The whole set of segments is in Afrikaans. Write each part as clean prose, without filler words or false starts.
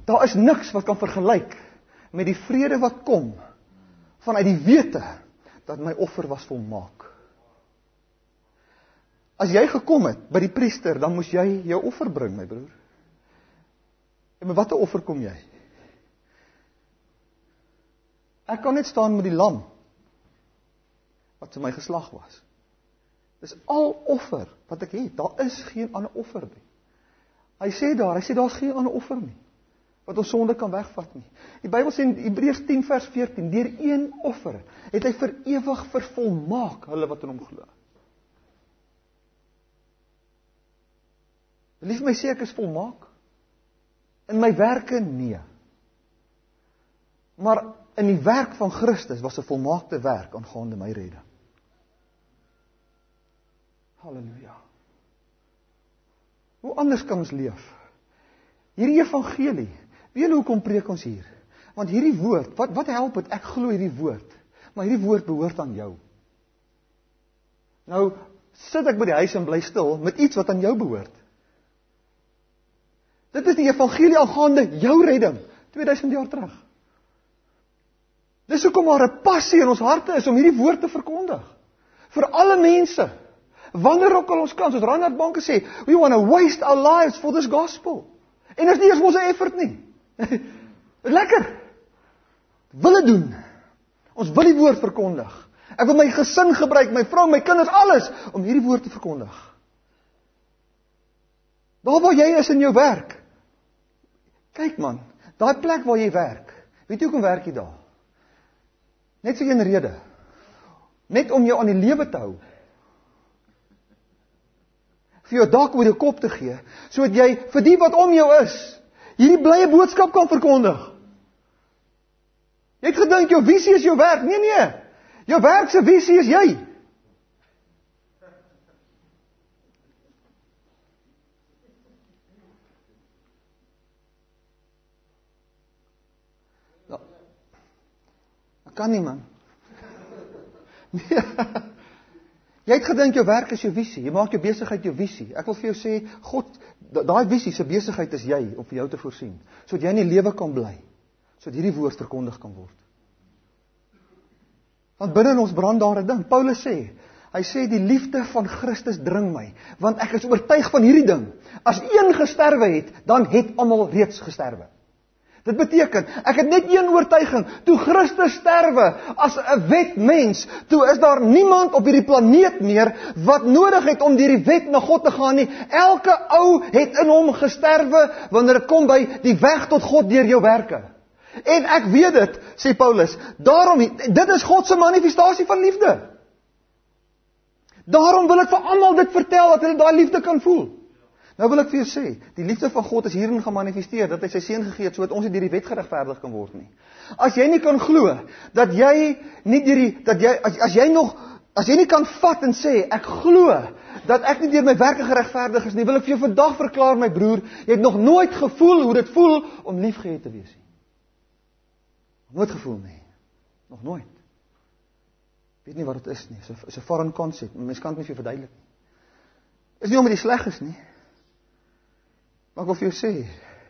Daar is niks wat kan vergelyk met die vrede wat kom vanuit die wete dat my offer was volmaak. As jy gekom het by die priester, dan moes jy jou offer bring, my broer. En met watter offer kom jy? Ek kan net staan met die lam wat vir my geslag was. Dis al offer wat ek het. Daar is geen ander offer nie. Hy sê daar's geen ander offer nie wat ons sonde kan wegvat nie. Die Bybel sê in Hebreërs 10 vers 14, deur een offer het hy vir ewig vervolmaak hulle wat in hom glo. Wil jy vir my sê ek is volmaak? In my werke nee. Maar in die werk van Christus was 'n volmaakte werk aangaande my redding. Halleluja. Hoe anders kan ons leef? Hierdie evangelie, weet jy hoekom preek ons hier? Want hierdie woord, wat help het? Ek glo hierdie woord, maar hierdie woord behoort aan jou. Nou, sit ek by die huis en bly stil met iets wat aan jou behoort. Dit is die evangelie aangaande jou redding, 2000 jaar terug. Dis hoekom daar 'n passie in ons harte is om hierdie woord te verkondig. Vir alle mense. Wanneer ook al ons kan, soos Reinhard Bonke sê, we want to waste our lives for this gospel. En is nie eens ons effort nie. Lekker. Wil dit doen. Ons wil die woord verkondig. Ek wil my gesin gebruik, my vrou, my kinders, alles, om hierdie woord te verkondig. Daar waar jy is in jou werk. Kyk man, daai plek waar jy werk, weet jy hoekom werk jy daar? Net vir een rede. Net om jou aan die lewe te hou. Vir jou dak oor jou kop te gee, sodat jy vir die wat om jou is, hierdie blye boodskap kan verkondig. Jy het gedink jou visie is jou werk. Nee. Jou werk se visie is jy. Nou, kan nie man. Nee. Jy het gedink jou werk is jou visie. Jy maak jou besigheid jou visie. Ek wil vir jou sê, God, daai visie se besigheid is jy om vir jou te voorsien, sodat jy in die lewe kan bly, sodat hierdie woord verkondig kan word. Want binne in ons brand daar 'n ding. Paulus sê, hy sê die liefde van Christus dring my, want ek is oortuig van hierdie ding. As een gesterwe het, dan het almal reeds gesterwe. Dit beteken, ek het net een oortuiging, toe Christus sterwe as 'n wetmens, toe is daar niemand op hierdie planeet meer wat nodig het om deur die wet na God te gaan nie. Elke ou het in hom gesterwe wanneer dit kom by die weg tot God deur jou werke. En ek weet dit, sê Paulus, daarom, dit is God se manifestasie van liefde. Daarom wil ek vir almal dit vertel, dat hulle daai liefde kan voel. Nou wil ek vir jou sê, die liefde van God is hierin gemanifesteer, dat hy sy seun gegee het, sodat ons nie deur die wet geregverdig kan word nie. As jy nie kan glo, dat jy nie deur die, as jy nie kan vat en sê, ek glo, dat ek nie deur my werke geregverdig is nie, wil ek vir jou vandag verklaar, my broer, jy het nog nooit gevoel hoe dit voel om liefgehad te wees nie. Nooit gevoel nie. Nog nooit. Weet nie wat dit is nie. Is 'n foreign concept. Mens kan dit nie vir jou verduidelik nie. Is nie omdat jy sleg is nie. Maar ek wil vir jou sê,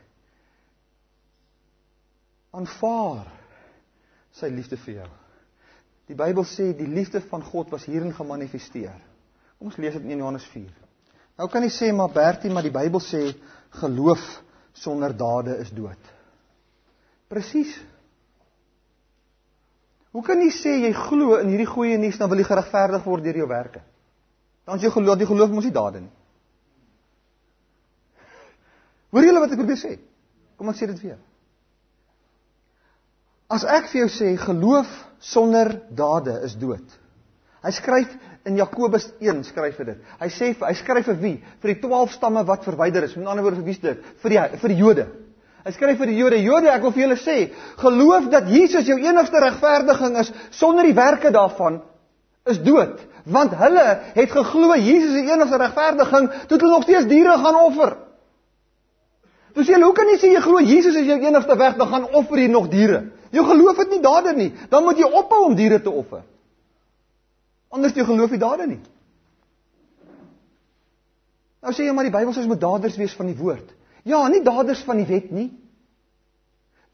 aanvaar sy liefde vir jou. Die Bybel sê, die liefde van God was hierin gemanifesteer. Kom ons lees dit in 1 Johannes 4. Nou kan jy sê, maar Bertie, maar die Bybel sê, geloof sonder dade is dood. Presies. Hoe kan jy sê, jy glo in hierdie goeie nuus, dan wil jy geregverdig word deur jou werke? Dan is jy geloof mos nie dade nie. Hoor julle wat ek probeer sê? Kom ek sê dit weer. As ek vir jou sê, geloof sonder dade is dood. Hy skryf in Jakobus 1, skryf hy dit. Hy skryf vir wie? Vir die 12 stamme wat verwyder is. Met ander woorde, vir wie is dit? Vir die Jode. Hy skryf vir die Jode. Jode, ek wil vir julle sê, geloof dat Jesus jou enigste regverdiging is, sonder die werke daarvan, is dood. Want hulle het geglo, Jesus is die enigste regverdiging, toe hulle nog steeds diere gaan offer. Dus hoe kan jy sê, jy glo, Jesus is jou enigste weg, dan gaan offer jy nog diere. Jou geloof het nie dade nie, dan moet jy ophou om diere te offer. Anders jy geloof nie dade nie. Nou sê jy maar, die Bybel sê ons moet daders wees van die woord. Ja, nie daders van die wet nie.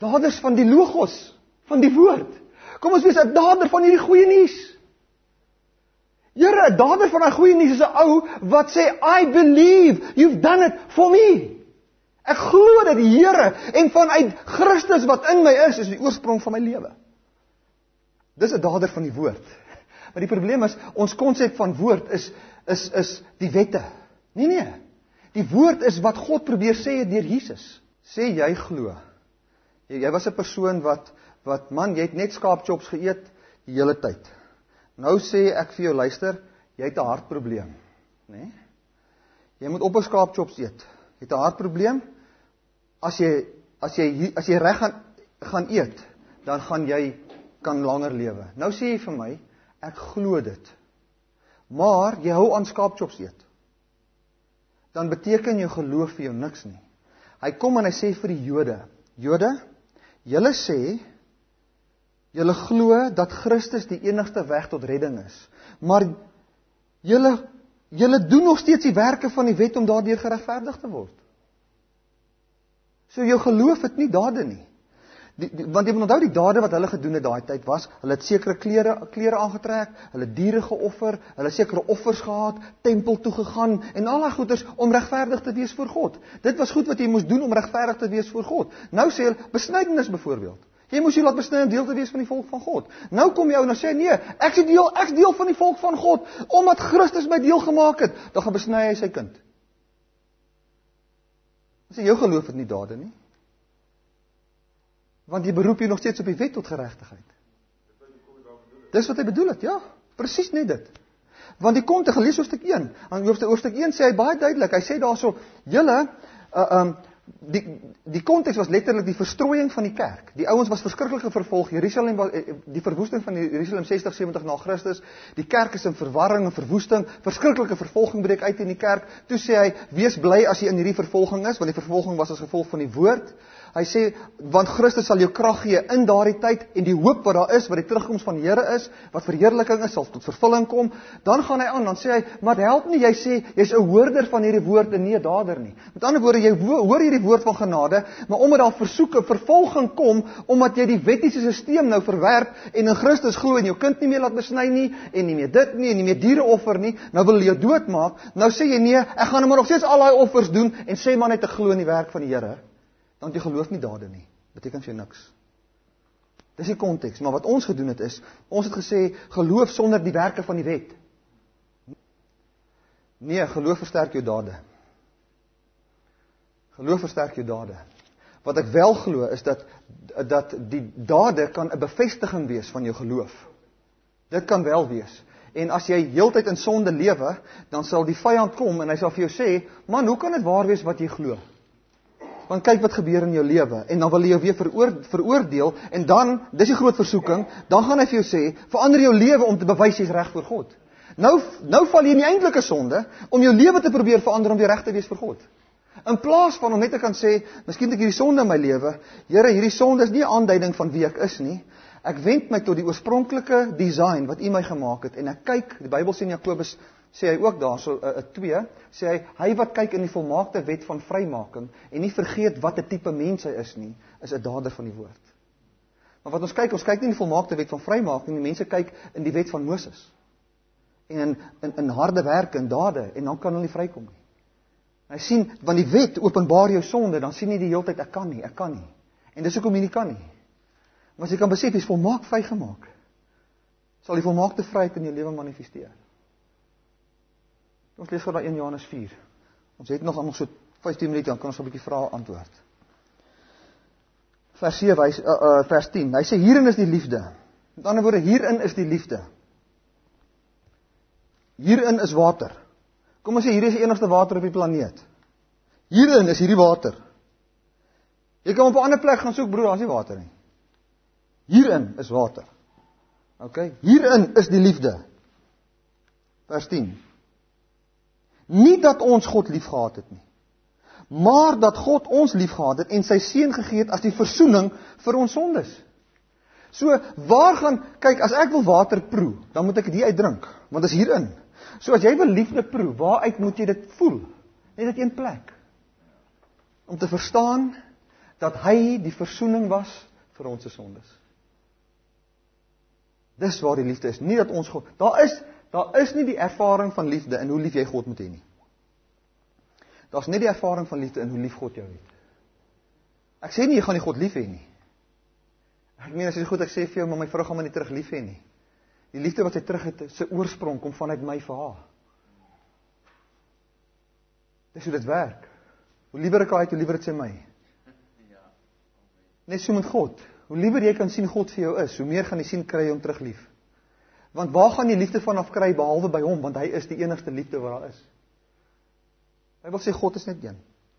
Daders van die logos, van die woord. Kom ons wees 'n dader van hierdie goeie nuus. Here, 'n dader van daai goeie nuus is 'n ou wat sê, I believe, you've done it for me. Ek glo dat die Here, en vanuit Christus wat in my is die oorsprong van my lewe. Dis 'n dader van die woord. Maar die probleem is, ons konsep van woord is die wette. Nee. Die woord is wat God probeer sê deur Jesus. Sê jy glo. Jy was 'n persoon wat man, jy het net skaapchops geëet die hele tyd. Nou sê ek vir jou, luister, jy het 'n hartprobleem, né? Jy moet op 'n skaapchops eet. Jy het 'n hartprobleem. As jy reg gaan eet, dan gaan jy kan langer lewe. Nou sê jy vir my, ek glo dit. Maar jy hou aan skaapchops eet. Dan beteken jou geloof vir jou niks nie. Hy kom en hy sê vir die Jode, julle sê, julle glo dat Christus die enigste weg tot redding is. Maar julle doen nog steeds die werke van die wet om daardeur geregverdig te word. So jou geloof het nie dade nie. Want jy moet onthou die dade wat hulle gedoen het daai tyd was, hulle het sekere klere aangetrek, hulle diere geoffer, hulle sekere offers gehad, tempel toe gegaan en al daai goeders om regverdig te wees voor God. Dit was goed wat jy moes doen om regverdig te wees voor God. Nou sê hulle besnydenis byvoorbeeld. Jy moes jy laat besny om deel te wees van die volk van God. Nou kom jy ou en dan sê nee, ek's deel van die volk van God omdat Christus my deel gemaak het. Dan gaan besny hy sy kind. Sê jou geloof het nie dade nie. Want jy beroep jy nog steeds op die wet tot geregtigheid. Dis wat hy bedoel het, ja. Presies net dit. Want die konteks, lees hoofstuk 1. Aan hoofstuk 1 sê hy baie duidelik. Hy sê daarso, julle die konteks was letterlik die verstrooiing van die kerk. Die ouens was verskriklik vervolg. Jerusalem was die verwoesting van Jerusalem 60-70 na Christus. Die kerk is in verwarring en verwoesting. Verskriklike vervolging breek uit in die kerk. Toe sê hy, wees bly as jy in hierdie vervolging is, want die vervolging was as gevolg van die woord. Hy sê, want Christus sal jou krag gee in daardie tyd, en die hoop wat daar is, wat die terugkoms van die Here is, wat verheerliking is, sal tot vervulling kom. Dan gaan hy aan, dan sê hy, maar help nie, jy sê, jy's 'n hoorder van hierdie woord en nie 'n dader nie. Met ander woorde, jy hoor hierdie woord van genade, maar omdat daar versoeke, vervolging kom, omdat jy die wettiese stelsel nou verwerp, en in Christus glo en jou kind nie meer laat besny nie, en nie meer dit nie, en nie meer diereoffer nie, nou wil jy jou doodmaak, nou sê jy nee, ek gaan maar nog steeds al daai offers doen, en sê maar net ek glo in die werk van die Here. Dan jy geloof nie dade nie. Beteken vir jou niks. Dis die konteks, maar wat ons gedoen het is, ons het gesê, geloof sonder die werke van die wet. Nee, geloof versterk jou dade. Geloof versterk jou dade. Wat ek wel glo is dat die dade kan 'n bevestiging wees van jou geloof. Dit kan wel wees. En as jy heeltyd in sonde lewe, dan sal die vyand kom en hy sal vir jou sê, man, hoe kan dit waar wees wat jy glo? Want kyk wat gebeur in jou lewe, en dan wil hy jou weer veroordeel, en dan, dis die groot versoeking, dan gaan hy vir jou sê, verander jou lewe om te bewys jy's reg voor God. Nou val jy in die eintlike sonde, om jou lewe te probeer verander om weer reg te wees vir God. In plaas van om net te kan sê, miskien het ek hierdie sonde in my lewe, Here, hierdie sonde is nie 'n aanduiding van wie ek is nie, ek wend my tot die oorspronklike design wat U my gemaak het, en ek kyk, die Bybel sê in Jakobus, sê hy ook daar, so 2, sê hy wat kyk in die volmaakte wet van vrymaking, en nie vergeet wat 'n tipe mens hy is nie, is 'n dader van die woord. Maar wat ons kyk nie in die volmaakte wet van vrymaking, die mense kyk in die wet van Moses, en in harde werke en dade, en dan kan hulle nie vrykom nie. Hy sien, want die wet openbaar jou sonde, dan sien jy die hele tyd, ek kan nie, en dis hoekom jy nie kan nie. Maar as jy kan besef, jy is volmaak vrygemaak, sal die volmaakte vryheid in jou lewe manifesteer. Ons lees gou daai 1 Johannes 4. Ons het nog so 15 minute, dan kan ons 'n bietjie vrae antwoord. Vers 10. Hy sê hierin is die liefde. Met ander woorde, hierin is die liefde. Hierin is water. Kom ons sê hier is die enigste water op die planeet. Hierin is hierdie water. Jy kan op 'n ander plek gaan soek, broer, daar is nie water nie. Hierin is water. Okay? Hierin is die liefde. Vers 10. Nie dat ons God liefgehad het nie, maar dat God ons liefgehad het en sy seun gegee het as die versoening vir ons sondes. So, kyk, as ek wil water proe, dan moet ek dit uitdrink, want dit is hierin. So as jy wil liefde proe, waaruit moet jy dit voel? Net uit een plek. Om te verstaan, dat hy die versoening was vir ons sondes. Dis waar die liefde is, nie dat ons God, daar is nie die ervaring van liefde in hoe lief jy God moet hê nie. Daar is nie die ervaring van liefde in hoe lief God jou het. Ek sê nie, jy gaan nie God lief hê nie. Ek meen, as jy goed, ek sê vir jou, maar my vrou gaan my nie terug lief hê nie. Die liefde wat sy terug het, sy oorsprong, kom vanuit my vir haar. Dis hoe dit werk. Hoe liever ek haar het, hoe liever het sy my. Net so met God. Hoe liever jy kan sien God vir jou is, hoe meer gaan jy sien, kry jy hom terug lief. Want waar gaan jy liefde vanaf kry, behalwe by hom, want hy is die enigste liefde wat daar is. Hy wil sê, God is net een.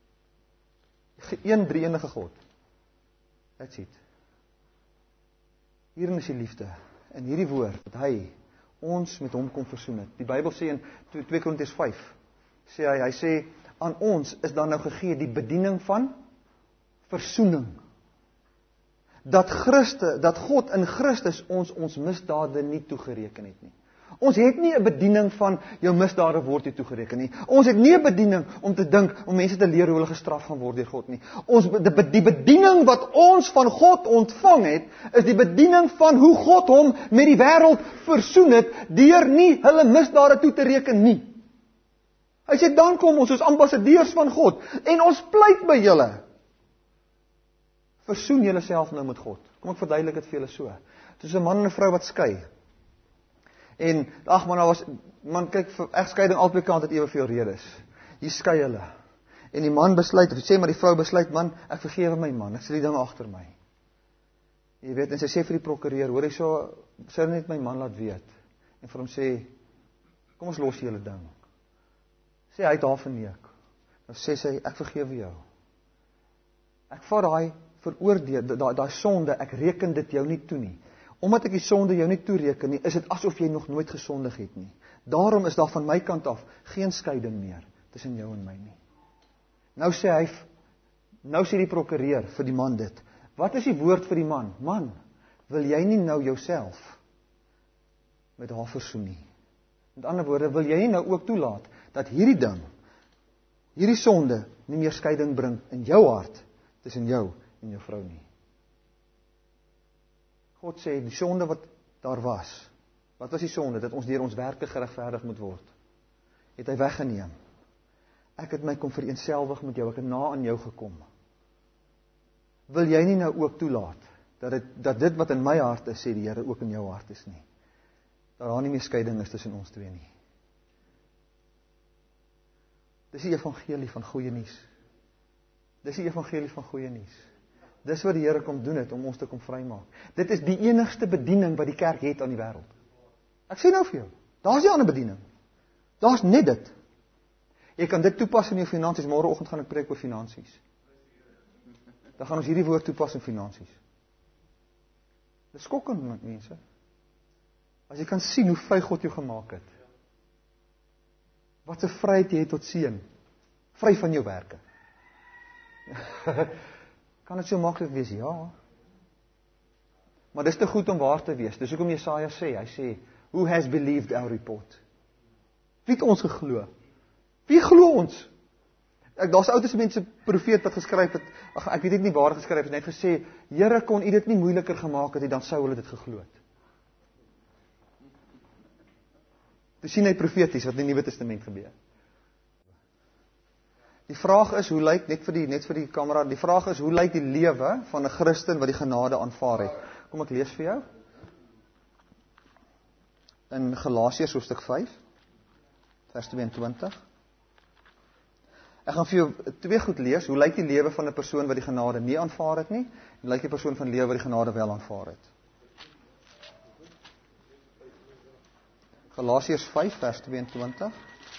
Een drie-enige God. That's it. Hierin is die liefde. In hierdie woord, dat hy ons met hom kom versoen het. Die Bybel sê in 2 Korintiërs 5, sê hy sê, aan ons is dan nou gegee die bediening van versoening. Dat God in Christus ons misdade nie toegereken het nie. Ons het nie 'n bediening van jou misdade word nie toegereken nie. Ons het nie 'n bediening om te dink, om mense te leer hoe hulle gestraf gaan word deur God nie. Die bediening wat ons van God ontvang het, is die bediening van hoe God hom met die wêreld versoen het, deur nie hulle misdade toe te reken nie. Hy sê, dan kom ons soos ambassadeurs van God, en ons pleit by julle. Versoen julle self nou met God. Kom ek verduidelik dit vir julle so. Soos 'n man en 'n vrou wat skei. En, man kyk, egskeiding albei kante het eweveel redes. Hier skei hulle. En die man besluit, of sê maar die vrou besluit, man, ek vergewe my man, ek sê die ding agter my. Jy weet, en sy sê vir die prokureur, hoor ek sê net my man laat weet. En vir hom sê, kom ons los die hele ding. Sê hy het haar verneek. Dan sê sy, ek vergewe jou. Ek vat daai sonde, ek reken dit jou nie toe nie. Omdat ek die sonde jou nie toereken nie, is dit asof jy nog nooit gesondig het nie. Daarom is daar van my kant af geen skeiding meer tussen jou en my nie. Nou sê die prokureur vir die man dit. Wat is die woord vir die man? Man, wil jy nie nou jouself met haar versoen nie? Met ander woorde, wil jy nie nou ook toelaat dat hierdie ding, hierdie sonde, nie meer skeiding bring in jou hart tussen jou en jou vrou nie? God sê, die sonde wat daar was, wat was die sonde? Dat ons deur ons werke geregverdig moet word. Het hy weggeneem. Ek het my kom vereenselwig met jou, ek het na aan jou gekom. Wil jy nie nou ook toelaat, dat dit wat in my hart is, sê die Here, ook in jou hart is nie? Dat daar nie meer skeiding is tussen ons twee nie. Dis die evangelie van goeie nuus. Dis die evangelie van goeie nuus. Dis wat die Here kom doen het, om ons te kom vrymaak. Dit is die enigste bediening wat die kerk het aan die wêreld. Ek sê nou vir jou, daar is nie 'n ander bediening. Daar is net dit. Jy kan dit toepas in jou finansies, môreoggend gaan ek preek oor finansies. Dan gaan ons hierdie woord toepas in finansies. Dis skokkend met mense. As jy kan sien hoe vry God jou gemaak het. Wat 'n vryheid jy het tot seën. Vry van jou werke. Kan dit so maklik wees? Ja. Maar dis te goed om waar te wees. Dis hoekom Jesaja sê, hy sê, who has believed our report? Wie het ons geglo? Wie glo ons? Daar's Ou Testamentiese profeet wat geskryf het, ek weet nie waar hy geskryf het, hy het gesê, Here, kon U dit nie moeiliker gemaak het, dan sou hulle dit geglo het. Toe sien hy profeties wat in die Nuwe Testament gebeur. Die vraag is, hoe lyk, net vir die kamera, die vraag is, hoe lyk die lewe van 'n Christen wat die genade aanvaar het? Kom ek lees vir jou. In Galasiërs hoofstuk 5, vers 22. Ek gaan vir jou 2 goed lees, hoe lyk die lewe van 'n persoon wat die genade nie aanvaar het nie, en lyk die persoon van lewe wat die genade wel aanvaar het. Galasiërs 5, vers 22.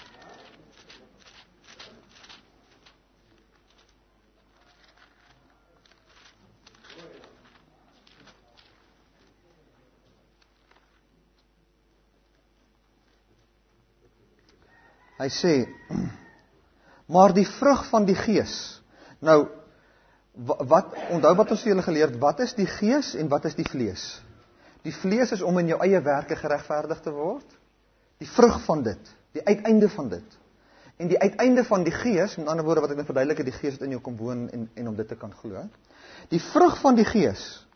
Hy sê, maar die vrug van die Gees. Nou, onthou wat ons vir julle geleer het, wat is die Gees en wat is die vlees? Die vlees is om in jou eie werke geregverdig te word. Die vrug van dit, die uiteinde van dit. En die uiteinde van die Gees, met ander woorde wat ek nou verduidelik het, die Gees wat in jou kom woon en om dit te kan glo. Die vrug van die Gees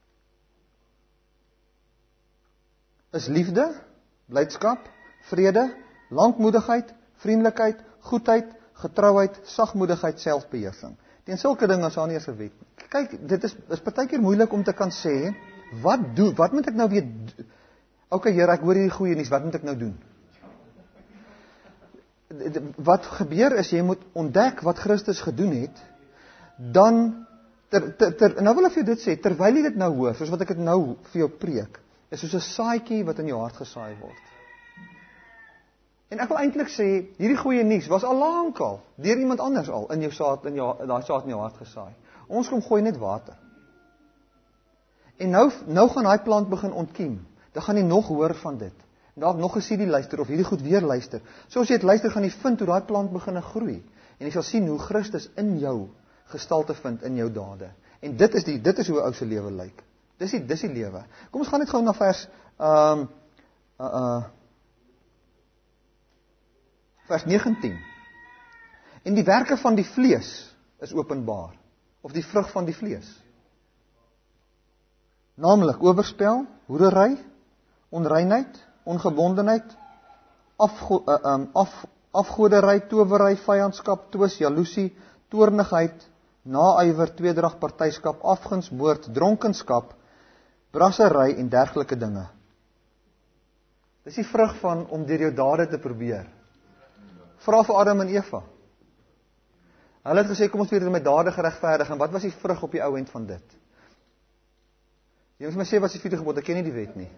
is liefde, blydskap, vrede, lankmoedigheid, vriendelikheid, goedheid, getrouheid, sagmoedigheid, selfbeheersing. Teen sulke dinge is daar nie eens 'n wet nie. Kyk, dit is partykeer moeilik om te kan sê, wat moet ek nou weer doen? Okay, Here, ek hoor hierdie goeie nuus, wat moet ek nou doen? Wat gebeur is, jy moet ontdek wat Christus gedoen het, dan, nou wil ek vir jou dit sê, terwyl jy dit nou hoor, soos wat ek dit nou vir jou preek, is soos 'n saadjie wat in jou hart gesaai word. En ek wil eintlik sê, hierdie goeie nuus was al lankal, deur iemand anders al, in jou saad, daai saad in jou hart gesaai. Ons kom gooi net water. En nou gaan daai plant begin ontkiem. Dan gaan jy nog hoor van dit. En dalk nog 'n CD luister, of hierdie goed weer luister. So as jy dit luister, gaan jy vind hoe daai plant begin groei. En jy sal sien hoe Christus in jou gestalte vind in jou dade. En dit is hoe 'n ou se lewe lyk. Dis die lewe. Kom ons gaan net gou na vers vers 19. En die werke van die vlees is openbaar, of die vrug van die vlees. Naamlik oorspel, hoerery, onreinheid, ongebondenheid, afgodery, towery, vyandskap, twis, jaloesie, toornigheid, naaiwer, tweedrag, partyskap, afguns, moord, dronkenskap, brassery en dergelike dinge. Dis die vrug van om deur jou dade te probeer. Vra vir Adam en Eva. Hulle het gesê, kom ons weer met dade geregverdig, en wat was die vrug op die ou end van dit? Jy moet my sê, wat is die 4de gebod? Ek ken nie die wet nie.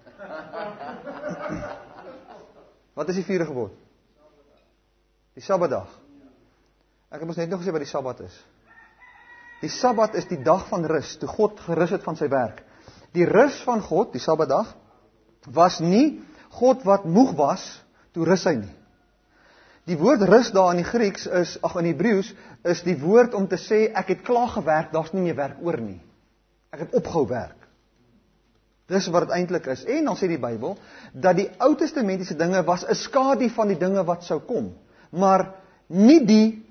Wat is die 4de gebod? Die Sabbatdag. Ek het ons net nog gesê wat die Sabbat is. Die Sabbat is die dag van rus, toe God gerus het van sy werk. Die rus van God, die Sabbatdag, was nie God wat moeg was, toe rus hy nie. Die woord rus daar in die Grieks is, in Hebreëus, is die woord om te sê, ek het klaar gewerk, daar's nie meer werk oor nie. Ek het opgehou werk. Dis wat dit eintlik is. En dan sê die Bybel, dat die Ou Testamentiese dinge was 'n skadu van die dinge wat sou kom. Maar nie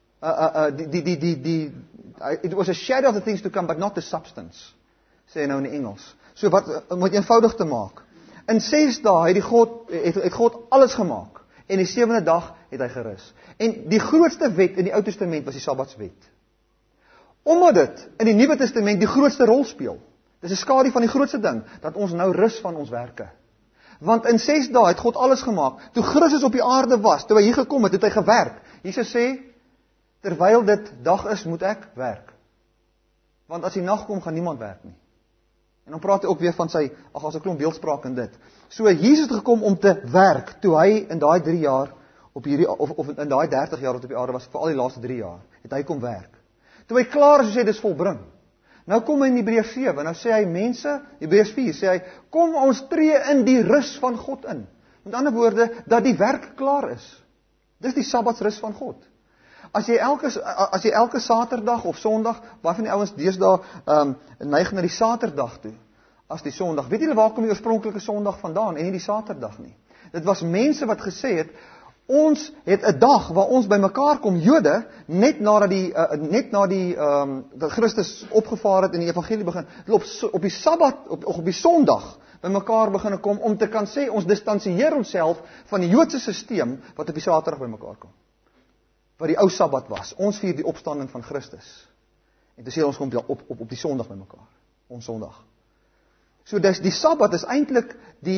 it was a shadow of the things to come, but not the substance, sê nou in die Engels. So wat, om dit eenvoudig te maak. In 6 dae het God alles gemaak. En die 7de dag het hy gerus. En die grootste wet in die Ou Testament was die Sabbatswet. Omdat dit in die Nuwe Testament die grootste rol speel. Dis 'n skadu van die grootste ding, dat ons nou rus van ons werke. Want in 6 dae het God alles gemaak. Toe Christus op die aarde was, toe hy hier gekom het hy gewerk. Jesus sê, terwyl dit dag is, moet ek werk. Want as die nag kom, gaan niemand werk nie. En dan praat hy ook weer van sy, as 'n klomp beeldspraak in dit. So Jesus het gekom om te werk, toe hy in daai 3 jaar, of in daai 30 jaar wat op die aarde was, vir al die laaste 3 jaar, het hy kom werk. Toe hy klaar is, sê dis volbring. Nou kom hy in Hebreërs 7, nou sê hy mense, Hebreërs 4, sê hy, kom ons tree in die rus van God in. Met ander woorde, dat die werk klaar is. Dis die Sabbatsrus van God. As jy elke Saterdag of Sondag, baie van die ouens deesdae neig na die Saterdag toe, as die Sondag. Weet julle waar kom die oorspronklike Sondag vandaan en nie die Saterdag nie? Dit was mense wat gesê het, ons het 'n dag waar ons by mekaar kom, Jode, net na dat Christus opgevaar het en die evangelie begin, op die Sabbat, op die Sondag, by mekaar begin kom, om te kan sê, ons distansieer onsself van die Joodse sisteem, wat op die Saterdag by mekaar kom. Wat die ou Sabbat was. Ons vier die opstanding van Christus. En toe sê ons kom op die Sondag by mekaar. Ons Sondag. So die Sabbat is eintlik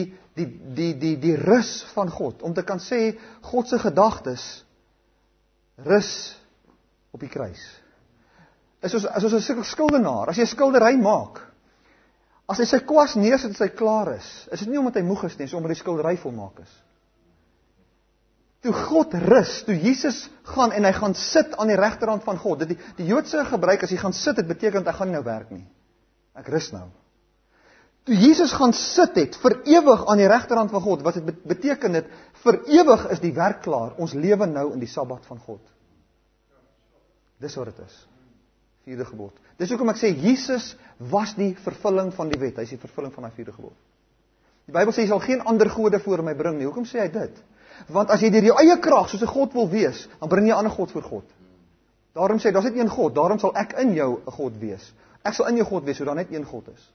die rus van God, om te kan sê, God se gedagtes rus op die kruis. Is soos 'n skuldenaar, as jy 'n skildery maak, as hy sy kwas neersit en hy klaar is dit nie omdat hy moeg is nie, is omdat die skildery volmaak is. Toe God rus, toe Jesus gaan en hy gaan sit aan die regterhand van God, die Joodse gebruik, as hy gaan sit, dit beteken dat hy gaan nie nou werk nie. Ek rus nou. Toe Jesus gaan sit het, vir ewig aan die regterhand van God, wat het beteken het, vir ewig is die werk klaar, ons lewe nou in die Sabbat van God. Dis wat dit is. 4de gebod. Dis hoekom ek sê, Jesus was die vervulling van die wet, hy is die vervulling van die 4de gebod. Die Bybel sê, jy sal geen ander gode voor my bring nie, hoekom sê hy dit? Want as jy deur jou eie krag soos 'n God wil wees, dan bring jy 'n ander God voor God. Daarom sê, daar's net een God, daarom sal ek in jou 'n God wees. Ek sal in jou God wees, so daar net een God is.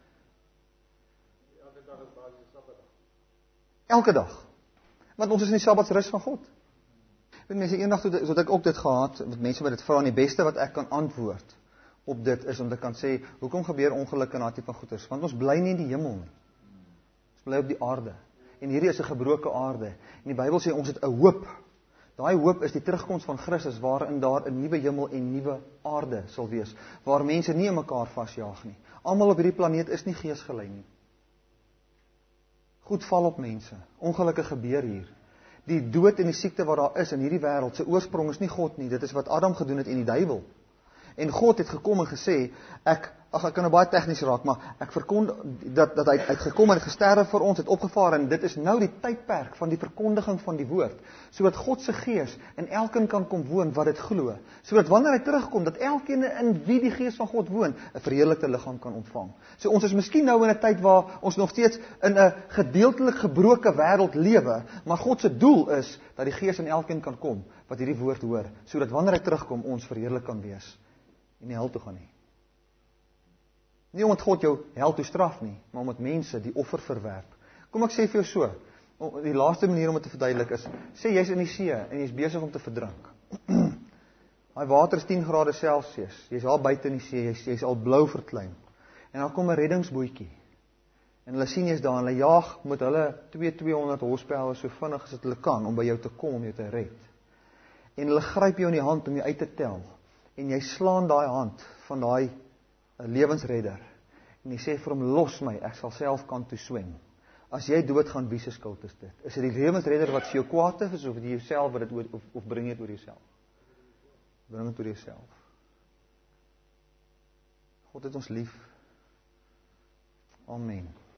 Elke dag. Want ons is in die Sabbatsrus van God. Weet mense, eendag het ek ook dit gehad, met mense wat dit vra, en die beste wat ek kan antwoord op dit is om te kan sê, hoekom gebeur ongelukke en daai tipe van goeters? Want ons bly nie in die hemel nie. Ons bly op die aarde. En hierdie is 'n gebroke aarde. En die Bybel sê ons het 'n hoop. Daai hoop is die terugkoms van Christus, waarin daar 'n nuwe hemel en nuwe aarde sal wees, waar mense nie in mekaar vasjaag nie. Almal op hierdie planeet is nie geesgelei nie. Goed val op mense. Ongelukke gebeur hier. Die dood en die siekte wat daar is in hierdie wêreld, se oorsprong is nie God nie. Dit is wat Adam gedoen het en die duiwel. En God het gekom en gesê, ek kan nou baie tegnies raak, maar ek verkondig dat hy het gekom en gesterf vir ons, het opgevaar, en dit is nou die tydperk van die verkondiging van die woord, sodat God se gees in elkeen kan kom woon wat dit glo, sodat wanneer hy terugkom, dat elkeen in wie die gees van God woon, 'n verheerlikte liggaam kan ontvang. So ons is miskien nou in 'n tyd waar ons nog steeds in 'n gedeeltelik gebroke wêreld lewe, maar God se doel is dat die gees in elkeen kan kom wat hierdie woord hoor, sodat wanneer hy terugkom, ons verheerlik kan wees en nie hel toe gaan nie. Nie omdat God jou hel toe straf nie, maar omdat mense die offer verwerp. Kom ek sê vir jou so, die laaste manier om dit te verduidelik is, sê jy's in die see en jy's besig om te verdrink. Daai water is 10 grade Celsius, jy's al buite in die see, jy's al blou verklein. En dan kom 'n reddingsbootjie. En hulle sien jy's daar en hulle jaag met hulle 200 horsepower so vinnig as wat hulle kan om by jou te kom om jou te red. En hulle gryp jou in die hand om jou uit te tel. En jy slaan daai hand van daai lewensredder. En jy sê vir hom, los my, ek sal self kan toe swem. As jy doodgaan, wie se skuld is dit? Is dit die lewensredder wat vir jou kwaad is, of die jouself wat dit of bring jy dit oor jouself? Bring dit oor jouself. God het ons lief. Amen.